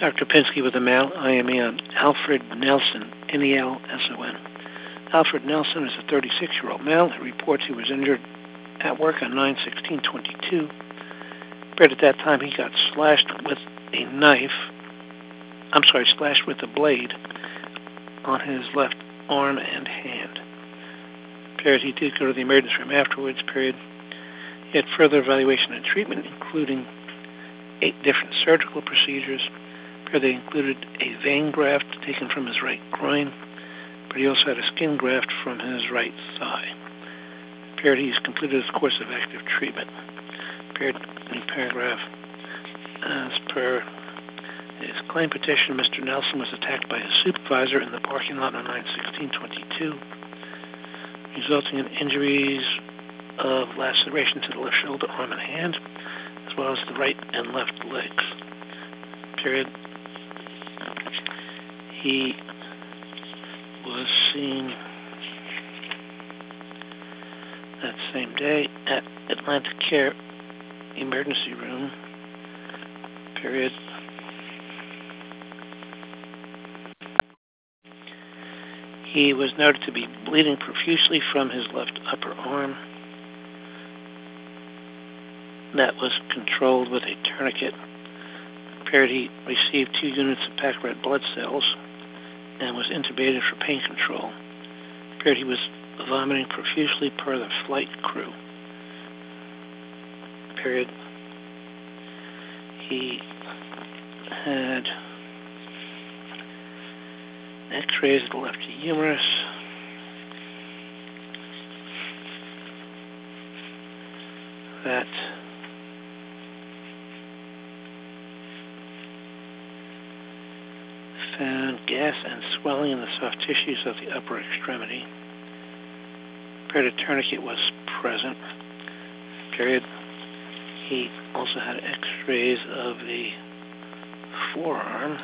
Dr. Pinsky with a mail IME on Alfred Nelson, N-E-L-S-O-N. Alfred Nelson is a 36-year-old male who reports he was injured at work on 9/16/22. But at that time, he got slashed with a blade on his left arm and hand. Period. He did go to the emergency room afterwards. Period. He had further evaluation and treatment, including 8 different surgical procedures. Period. They included a vein graft taken from his right groin, but he also had a skin graft from his right thigh. Period. He's completed his course of active treatment. Period. New paragraph. As per his claim petition, Mr. Nelson was attacked by his supervisor in the parking lot on 9/16/22, resulting in injuries of laceration to the left shoulder, arm, and hand, as well as the right and left legs. Period. He was seen that same day at Atlantic Care Emergency Room. Period. He was noted to be bleeding profusely from his left upper arm. That was controlled with a tourniquet. Period. He received 2 units of packed red blood cells and was intubated for pain control. Period. He was vomiting profusely per the flight crew. Period. He had X-rays of the left humerus. That found gas and swelling in the soft tissues of the upper extremity. Period. A tourniquet was present. Period. He also had X-rays of the forearm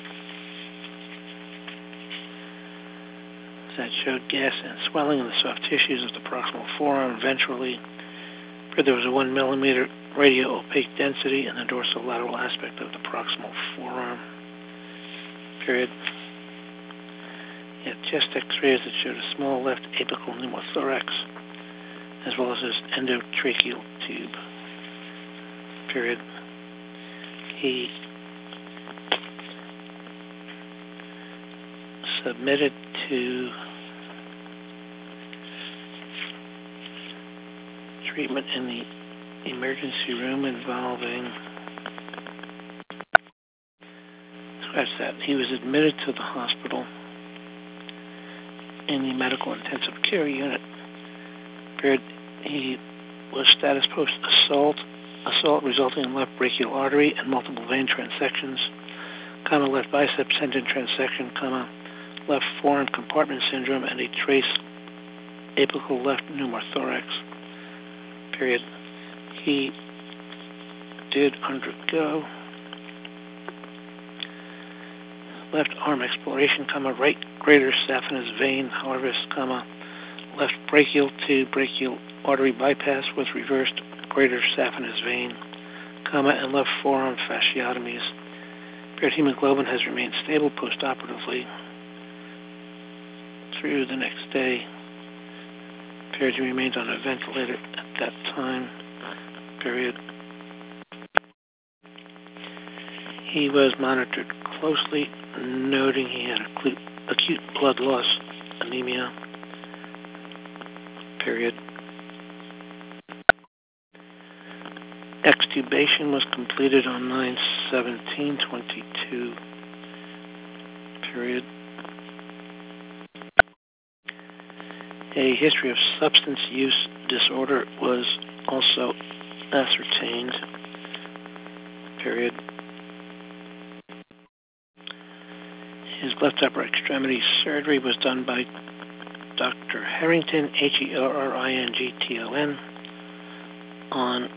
that showed gas and swelling in the soft tissues of the proximal forearm ventrally. There was a 1 millimeter radio-opaque density in the dorsolateral aspect of the proximal forearm. Period. He had chest X-rays that showed a small left apical pneumothorax, as well as his endotracheal tube. Period. He submitted to treatment in the emergency room involving, scratch that, he was admitted to the hospital in the medical intensive care unit. Period. He was status post assault resulting in left brachial artery and multiple vein transections, left bicep tendon transection, left forearm compartment syndrome, and a trace apical left pneumothorax. Period. He did undergo left arm exploration, right greater saphenous vein harvest, left brachial to brachial artery bypass with reversed greater saphenous vein, and left forearm fasciotomies. Period. Hemoglobin has remained stable postoperatively through the next day. Period. He remained on a ventilator at that time. Period. He was monitored closely, noting he had acute blood loss anemia. Period. Extubation was completed on 9/17/22. Period. A history of substance use disorder was also ascertained. Period. His left upper extremity surgery was done by Dr. Harrington, Herrington, on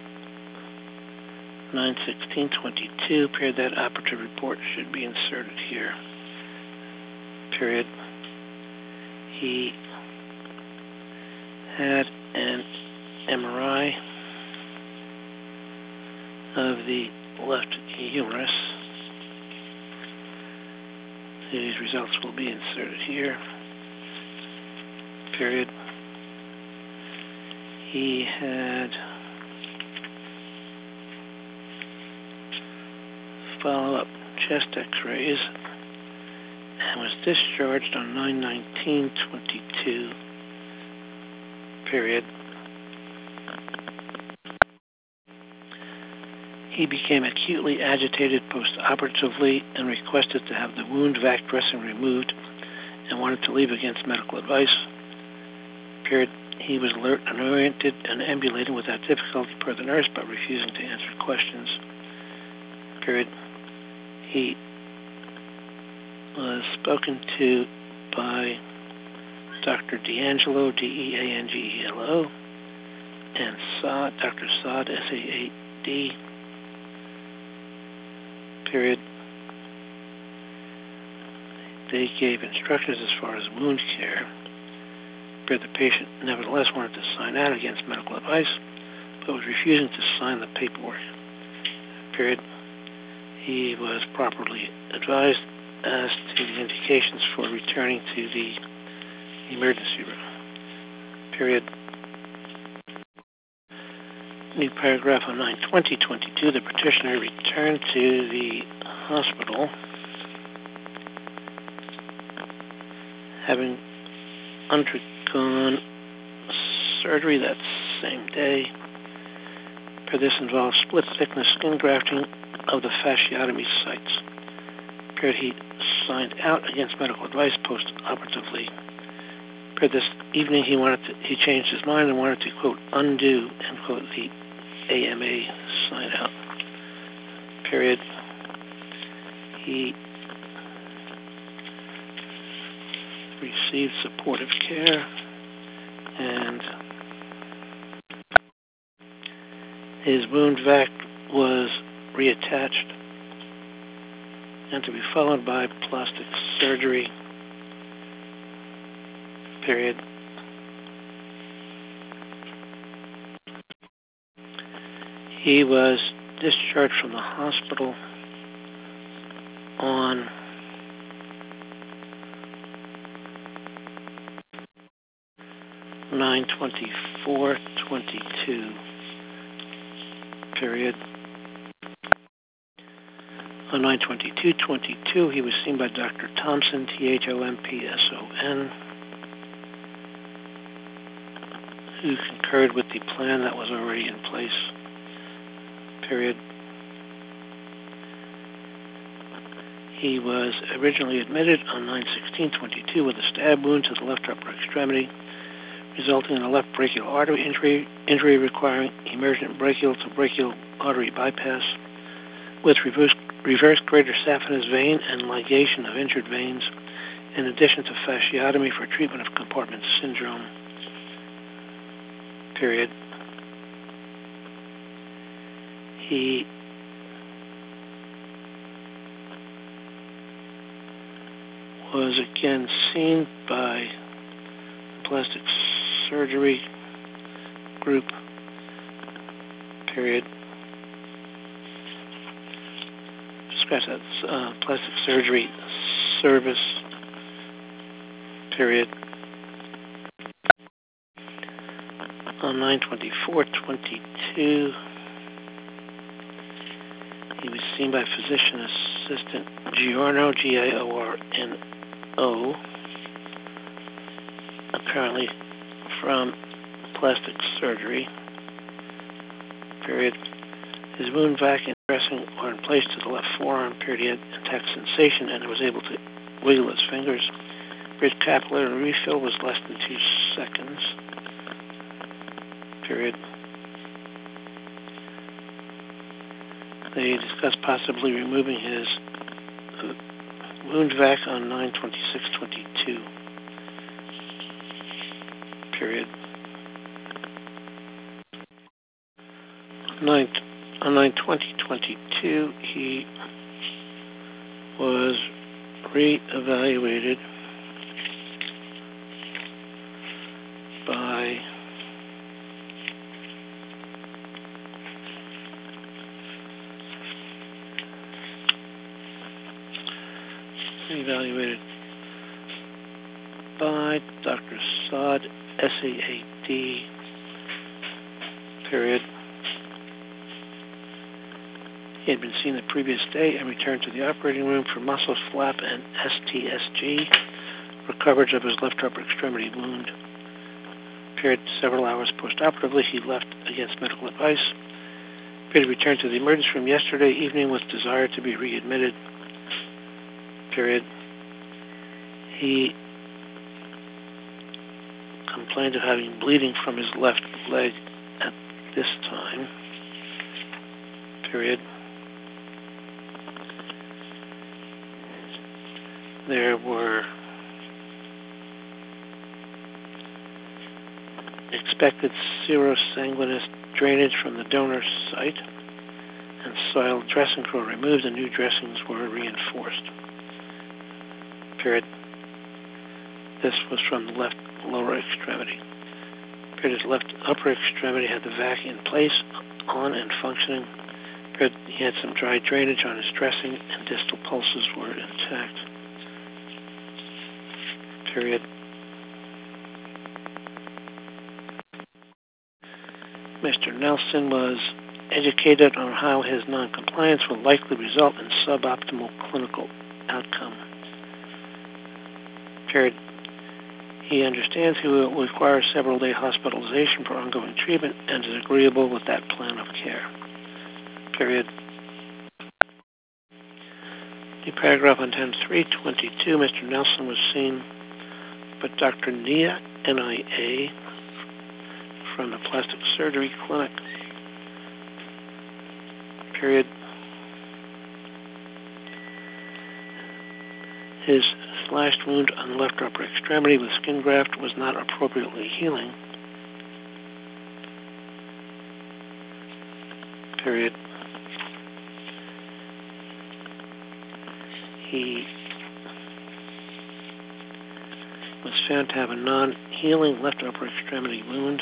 9/16/22. Period. That operative report should be inserted here. Period. He had an MRI of the left humerus. These results will be inserted here. Period. He had follow-up chest x-rays and was discharged on 9/19/22. Period. He became acutely agitated post-operatively and requested to have the wound vac dressing removed and wanted to leave against medical advice. Period. He was alert and oriented and ambulating without difficulty per the nurse, but refusing to answer questions. Period. He was spoken to by Dr. D'Angelo, Deangelo, and Saad, Dr. Saad, Saad. Period. They gave instructions as far as wound care. Period. The patient nevertheless wanted to sign out against medical advice, but was refusing to sign the paperwork. Period. He was properly advised as to the indications for returning to the emergency room. Period. New paragraph on 9/20/22. The petitioner returned to the hospital having undergone surgery that same day. This involves split-thickness skin grafting of the fasciotomy sites. Period. He signed out against medical advice post-operatively. Period. This evening he changed his mind and wanted to, quote, undo, end quote, the AMA sign out. Period. He received supportive care and his wound vac was reattached and to be followed by plastic surgery. Period. He was discharged from the hospital on (9/24/22). Period. On 9/22/22, he was seen by Dr. Thompson, Thompson, who concurred with the plan that was already in place. Period. He was originally admitted on 9/16/22 with a stab wound to the left upper extremity, resulting in a left brachial artery injury requiring emergent brachial to brachial artery bypass with reverse greater saphenous vein and ligation of injured veins, in addition to fasciotomy for treatment of compartment syndrome. Period. He was again seen by the plastic surgery group. Period. Scratch that. Plastic surgery service. Period. On 9/24/22, he was seen by physician assistant Giorno, Giorno, apparently from plastic surgery. Period. His wound vac and dressing were in place to the left forearm. Period. He had intact sensation and was able to wiggle his fingers. His capillary refill was less than 2 seconds. Period. They discussed possibly removing his wound vac on 9/26/22. Period. On 9/20/22, he was re-evaluated by Evaluated by Dr. Saad, SAAD, period. He had been seen the previous day and returned to the operating room for muscle flap and STSG for coverage of his left upper extremity wound. Period. Several hours post-operatively, he left against medical advice. Period. Returned to the emergency room yesterday evening with desire to be readmitted. Period. He complained of having bleeding from his left leg at this time. Period. There were expected serosanguinous drainage from the donor site, and soiled dressings were removed and new dressings were reinforced. Period. This was from the left lower extremity. Period. His left upper extremity had the vac in place, on and functioning. Period. He had some dry drainage on his dressing, and distal pulses were intact. Period. Mr. Nelson was educated on how his noncompliance will likely result in suboptimal clinical outcome. Period. He understands he will require several-day hospitalization for ongoing treatment and is agreeable with that plan of care. Period. The paragraph on 10.3.22, Mr. Nelson was seen by Dr. Nia, NIA, from the plastic surgery clinic. Period. His slashed wound on the left upper extremity with skin graft was not appropriately healing. Period. He was found to have a non-healing left upper extremity wound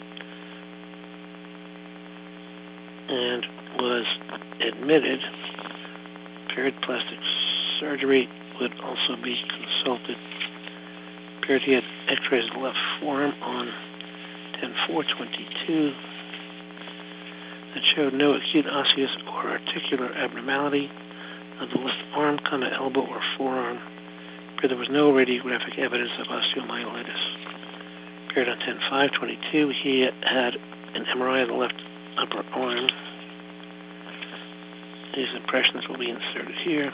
and was admitted. Period. Plastic surgery would also be consulted. Period. He had x-rays of the left forearm on 10.4.22 that showed no acute osseous or articular abnormality of the left arm, elbow, or forearm. Period. There was no radiographic evidence of osteomyelitis. Period. On 10.5.22, he had an MRI of the left upper arm. These impressions will be inserted here.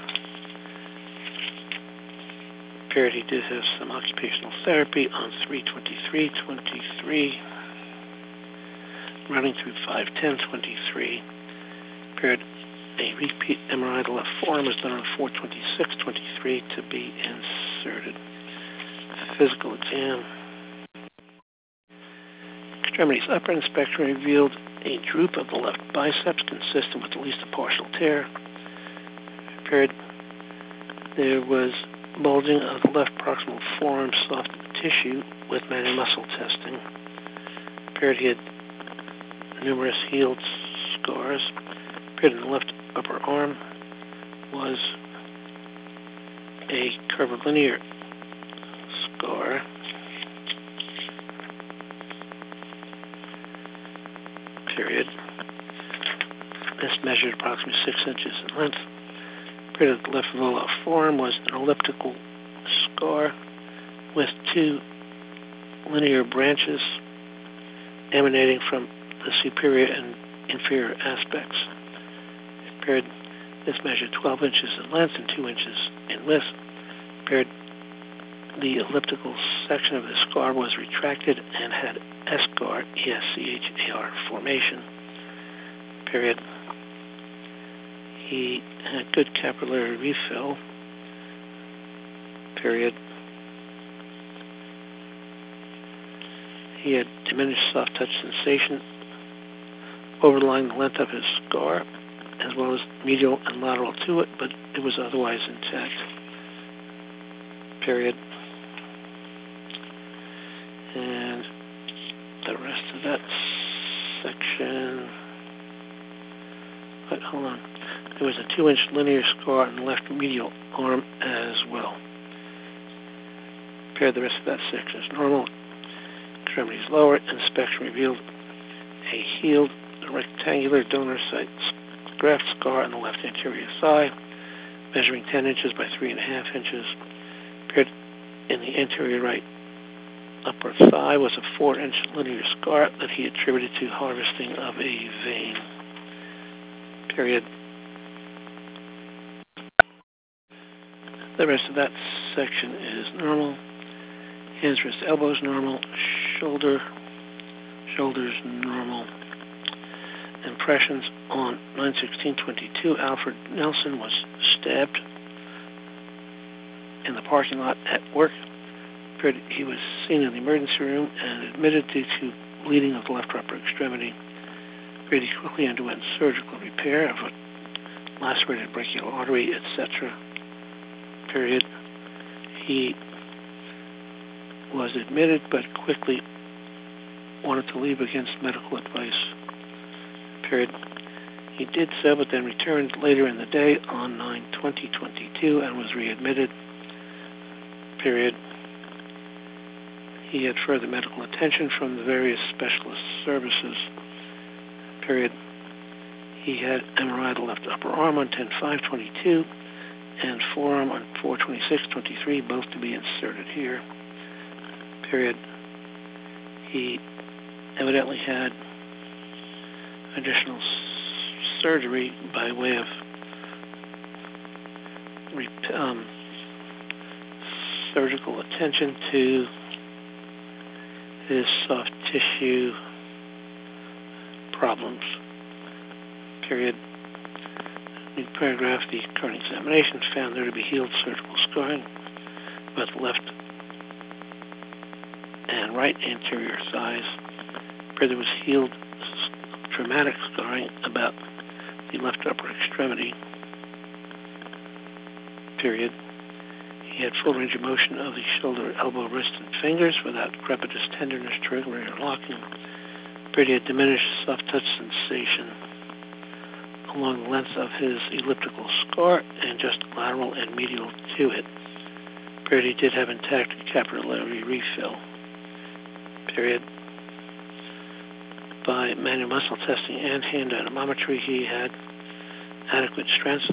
Period. He did have some occupational therapy on 3.23.23, running through 5.10.23. Period. A repeat MRI of the left forearm was done on 4.26.23 to be inserted. Physical exam. Extremities upper inspection revealed a droop of the left biceps consistent with at least a partial tear. Period. There was bulging of the left proximal forearm soft tissue with manual muscle testing. Period. He had numerous healed scars. Period. In the left upper arm was a curvilinear scar. Period. This measured approximately 6 inches in length. Period. The left volar forearm was an elliptical scar with 2 linear branches emanating from the superior and inferior aspects. Period. This measured 12 inches in length and 2 inches in width. Period. The elliptical section of the scar was retracted and had eschar, E-S-C-H-A-R, formation. Period. He had good capillary refill. Period. He had diminished soft touch sensation overlying the length of his scar, as well as medial and lateral to it, but it was otherwise intact. Period. And the rest of that section but hold on. There was a 2-inch linear scar on the left medial arm as well. Paired the rest of that section as normal. Extremities lower. Inspection revealed a healed rectangular donor site graft scar on the left anterior thigh, measuring 10 inches by 3.5 inches. Paired in the anterior right upper thigh was a 4-inch linear scar that he attributed to harvesting of a vein. Period. The rest of that section is normal. Hands, wrists, elbows normal. Shoulders normal. Impressions on 9/16/22. Alfred Nelson was stabbed in the parking lot at work. He was seen in the emergency room and admitted due to bleeding of the left upper extremity. He quickly underwent surgical repair of a lacerated brachial artery, etc. Period. He was admitted but quickly wanted to leave against medical advice. Period. He did so, but then returned later in the day on 9/20/22 and was readmitted. Period. He had further medical attention from the various specialist services. Period. He had MRI of the left upper arm on 10/5/22 and forearm on 4/26/23, both to be inserted here. Period. He evidently had additional surgery by way of surgical attention to his soft tissue problems. Period. New paragraph. The current examination found there to be healed surgical scarring about the left and right anterior thighs. There was healed traumatic scarring about the left upper extremity. Period. He had full range of motion of the shoulder, elbow, wrist, and fingers without crepitus, tenderness, triggering, or locking. Period. He had diminished soft touch sensation along the length of his elliptical scar and just lateral and medial to it. Period. He did have intact capillary refill. Period. By manual muscle testing and hand dynamometry, he had adequate strength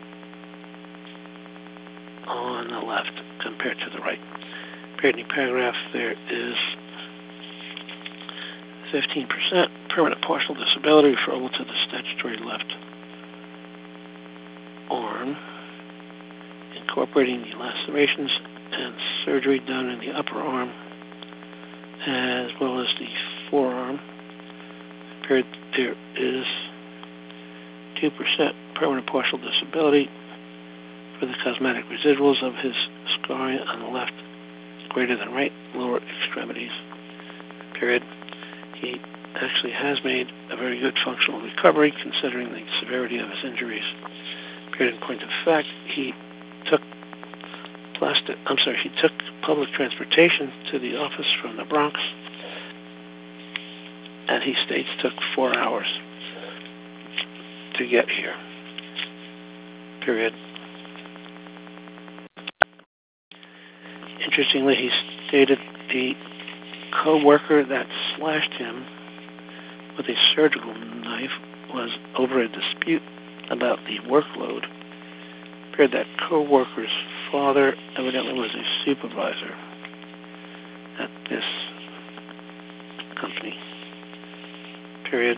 on the left compared to the right. Period. In the paragraph, there is 15% permanent partial disability referable to the statutory left arm, incorporating the lacerations and surgery done in the upper arm as well as the forearm. Period. There is 2% permanent partial disability for the cosmetic residuals of his scarring on the left, greater than right, lower extremities. Period. He actually has made a very good functional recovery considering the severity of his injuries. Period. In point of fact, he took public transportation to the office from the Bronx, and he states took 4 hours to get here. Period. Interestingly, he stated the co-worker that slashed him with a surgical knife was over a dispute about the workload. Period. That co-worker's father evidently was a supervisor at this company. Period.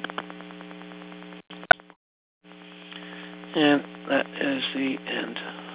And that is the end.